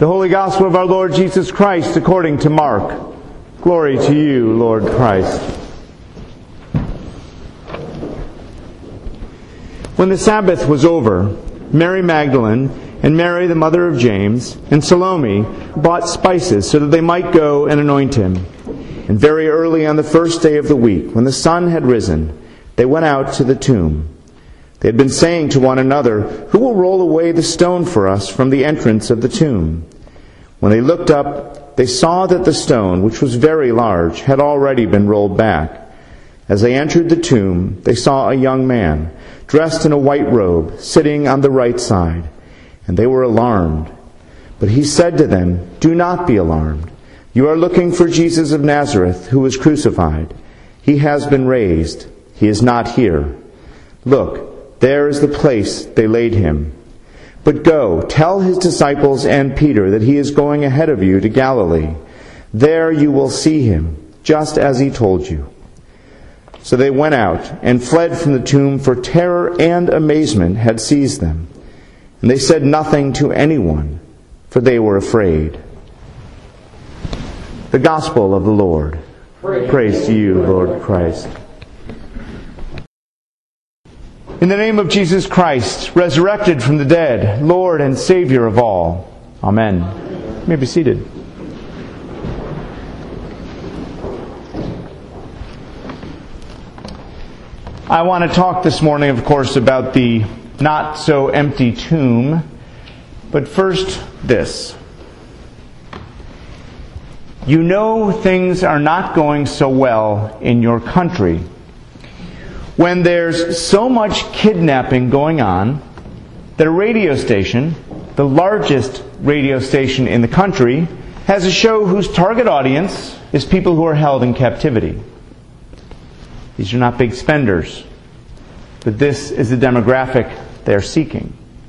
The Holy Gospel of our Lord Jesus Christ according to Mark. Glory to you, Lord Christ. When the Sabbath was over, Mary Magdalene and Mary, the mother of James, and Salome bought spices so that they might go and anoint him. And very early on the first day of the week, when the sun had risen, they went out to the tomb. They had been saying to one another, "Who will roll away the stone for us from the entrance of the tomb?" When they looked up, they saw that the stone, which was very large, had already been rolled back. As they entered the tomb, they saw a young man, dressed in a white robe, sitting on the right side, and they were alarmed. But he said to them, "Do not be alarmed. You are looking for Jesus of Nazareth, who was crucified. He has been raised. He is not here. Look, there is the place they laid him. But go, tell his disciples and Peter that he is going ahead of you to Galilee. There you will see him, just as he told you." So they went out and fled from the tomb, for terror and amazement had seized them. And they said nothing to anyone, for they were afraid. The Gospel of the Lord. Praise to you, Lord Christ. In the name of Jesus Christ, resurrected from the dead, Lord and Savior of all. Amen. You may be seated. I want to talk this morning, of course, about the not-so-empty tomb. But first, this. You know things are not going so well in your country. When there's so much kidnapping going on that a radio station, the largest radio station in the country, has a show whose target audience is people who are held in captivity. These are not big spenders, but this is the demographic they're seeking.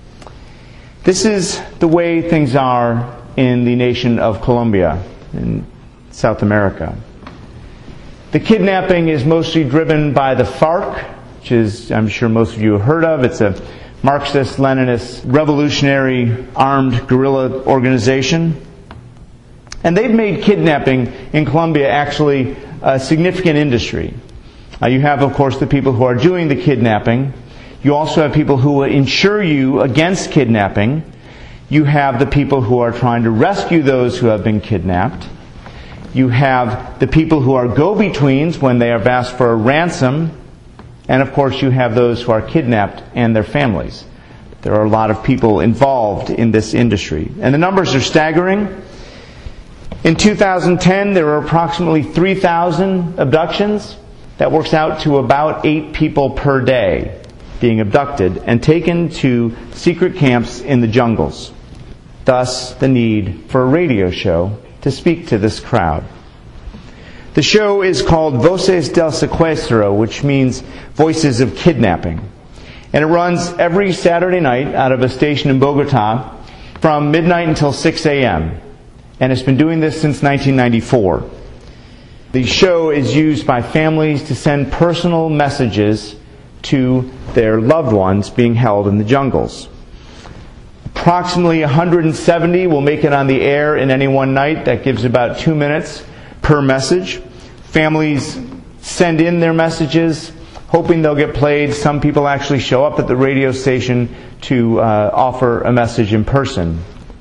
This is the way things are in the nation of Colombia, in South America. The kidnapping is mostly driven by the FARC, which is, I'm sure most of you have heard of. It's a Marxist-Leninist revolutionary armed guerrilla organization. And they've made kidnapping in Colombia actually a significant industry. You have, of course, the people who are doing the kidnapping. You also have people who will insure you against kidnapping. You have the people who are trying to rescue those who have been kidnapped. You have the people who are go-betweens when they have asked for a ransom. And, of course, you have those who are kidnapped and their families. There are a lot of people involved in this industry. And the numbers are staggering. In 2010, there were approximately 3,000 abductions. That works out to about 8 people per day being abducted and taken to secret camps in the jungles. Thus, the need for a radio show to speak to this crowd. The show is called Voces del Secuestro, which means Voices of Kidnapping. And it runs every Saturday night out of a station in Bogota from midnight until 6 a.m. And it's been doing this since 1994. The show is used by families to send personal messages to their loved ones being held in the jungles. Approximately 170 will make it on the air in any one night. That gives about 2 minutes per message. Families send in their messages, hoping they'll get played. Some people actually show up at the radio station to offer a message in person.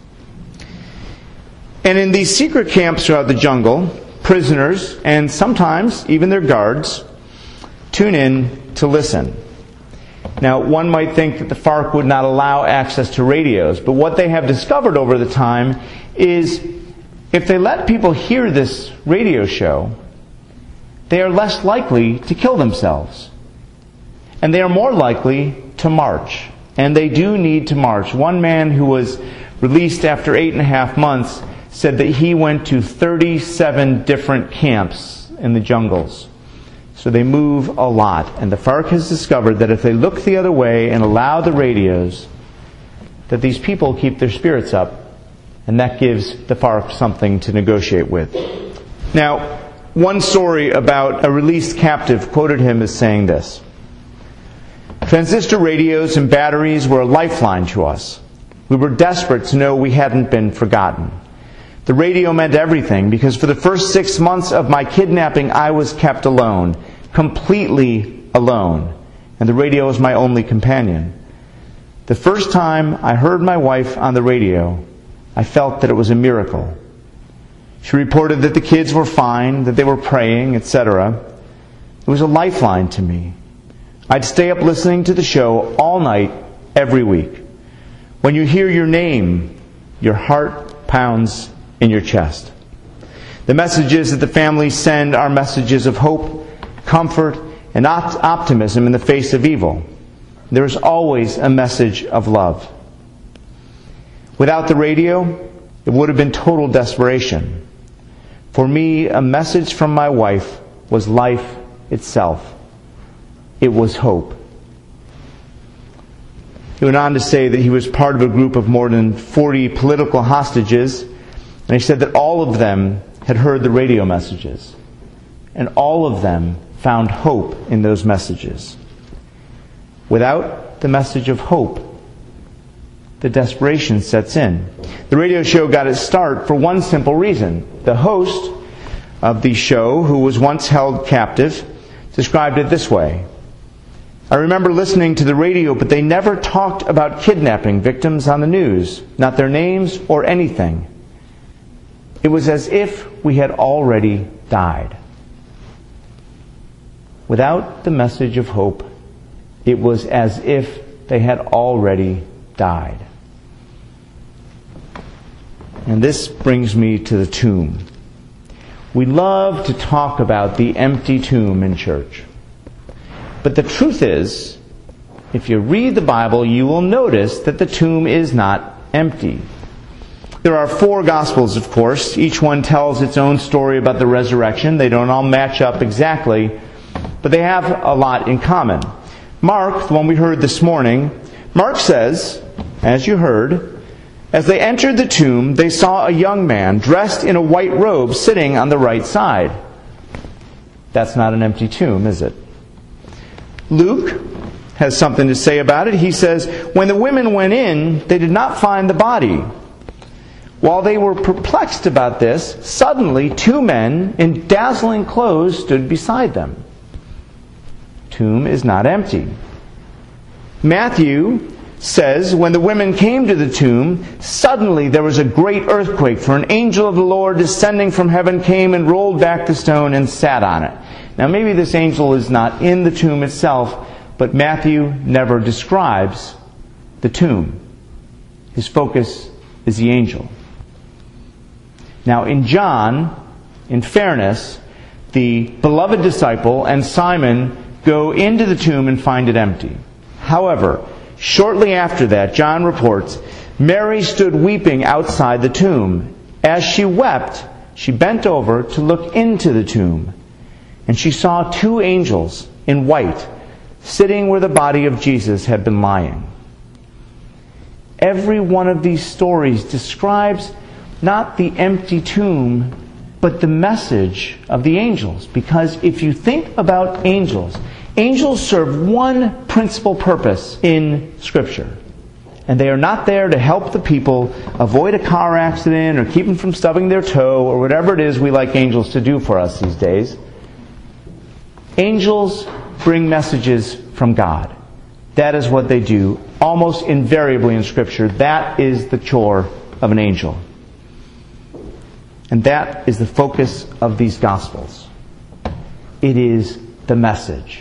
And in these secret camps throughout the jungle, prisoners, and sometimes even their guards, tune in to listen. Now, one might think that the FARC would not allow access to radios, but what they have discovered over the time is if they let people hear this radio show, they are less likely to kill themselves. And they are more likely to march. And they do need to march. One man who was released after 8.5 months said that he went to 37 different camps in the jungles. So they move a lot. And the FARC has discovered that if they look the other way and allow the radios, that these people keep their spirits up. And that gives the FARC something to negotiate with. Now, one story about a released captive quoted him as saying this: "Transistor radios and batteries were a lifeline to us. We were desperate to know we hadn't been forgotten. The radio meant everything, because for the first 6 months of my kidnapping, I was kept alone, completely alone, and the radio was my only companion. The first time I heard my wife on the radio, I felt that it was a miracle. She reported that the kids were fine, that they were praying, etc. It was a lifeline to me. I'd stay up listening to the show all night, every week. When you hear your name, your heart pounds in your chest. The messages that the families send are messages of hope, comfort, and optimism in the face of evil. There is always a message of love. Without the radio, it would have been total desperation. For me, a message from my wife was life itself. It was hope. He went on to say that he was part of a group of more than 40 political hostages, and he said that all of them had heard the radio messages, and all of them found hope in those messages. Without the message of hope, the desperation sets in. The radio show got its start for one simple reason. The host of the show, who was once held captive, described it this way: I remember listening to the radio, but they never talked about kidnapping victims on the news, not their names or anything. It was as if we had already died. Without the message of hope, it was as if they had already died. And this brings me to the tomb. We love to talk about the empty tomb in church. But the truth is, if you read the Bible, you will notice that the tomb is not empty. There are 4 Gospels, of course. Each one tells its own story about the resurrection. They don't all match up exactly, but they have a lot in common. Mark, the one we heard this morning, Mark says, as you heard, as they entered the tomb, they saw a young man dressed in a white robe sitting on the right side. That's not an empty tomb, is it? Luke has something to say about it. He says, when the women went in, they did not find the body. While they were perplexed about this, suddenly 2 men in dazzling clothes stood beside them. Tomb is not empty. Matthew says, when the women came to the tomb, suddenly there was a great earthquake, for an angel of the Lord descending from heaven came and rolled back the stone and sat on it. Now maybe this angel is not in the tomb itself, but Matthew never describes the tomb. His focus is the angel. Now in John, in fairness, the beloved disciple and Simon go into the tomb and find it empty. However, shortly after that, John reports, Mary stood weeping outside the tomb. As she wept, she bent over to look into the tomb, and she saw 2 angels in white sitting where the body of Jesus had been lying. Every one of these stories describes not the empty tomb, but the message of the angels. Because if you think about angels, angels serve one principal purpose in Scripture. And they are not there to help the people avoid a car accident or keep them from stubbing their toe or whatever it is we like angels to do for us these days. Angels bring messages from God. That is what they do almost invariably in Scripture. That is the chore of an angel. And that is the focus of these Gospels. It is the message.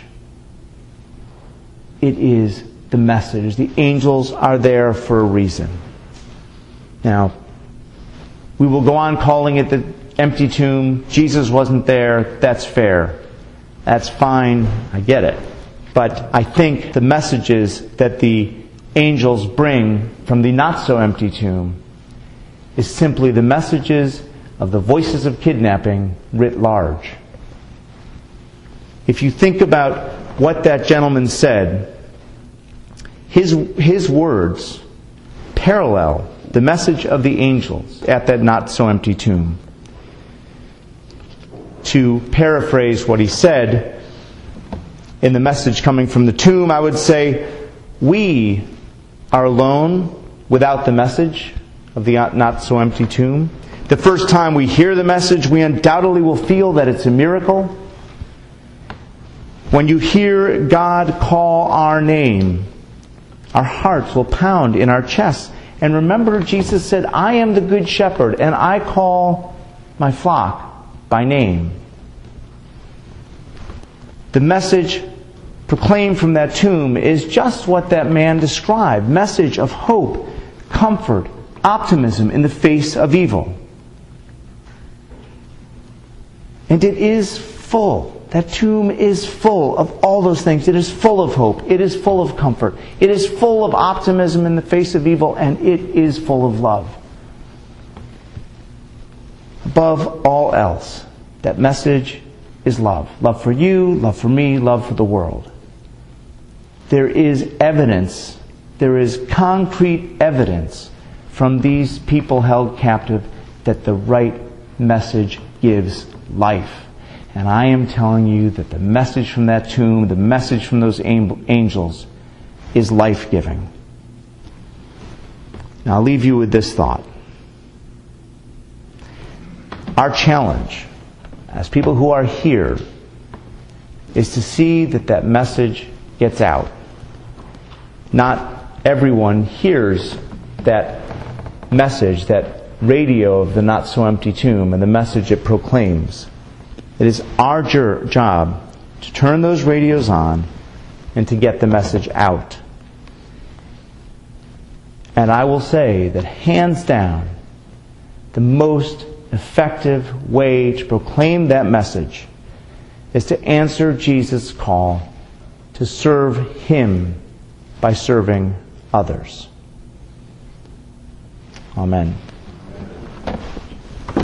It is the message. The angels are there for a reason. Now, we will go on calling it the empty tomb. Jesus wasn't there. That's fair. That's fine. I get it. But I think the messages that the angels bring from the not-so-empty tomb is simply the messages of the voices of kidnapping writ large. If you think about what that gentleman said, his words parallel the message of the angels at that not-so-empty tomb. To paraphrase what he said in the message coming from the tomb, I would say, we are alone without the message of the not-so-empty tomb. The first time we hear the message, we undoubtedly will feel that it's a miracle. When you hear God call our name, our hearts will pound in our chests. And remember, Jesus said, I am the good shepherd, and I call my flock by name. The message proclaimed from that tomb is just what that man described. Message of hope, comfort, optimism in the face of evil. And it is full. That tomb is full of all those things. It is full of hope. It is full of comfort. It is full of optimism in the face of evil. And it is full of love. Above all else, that message is love. Love for you, love for me, love for the world. There is evidence, there is concrete evidence from these people held captive that the right message gives life. And I am telling you that the message from that tomb, the message from those angels, is life-giving. Now I'll leave you with this thought. Our challenge, as people who are here, is to see that that message gets out. Not everyone hears that message, that radio of the not-so-empty tomb and the message it proclaims. It is our job to turn those radios on and to get the message out. And I will say that hands down, the most effective way to proclaim that message is to answer Jesus' call to serve Him by serving others. Amen.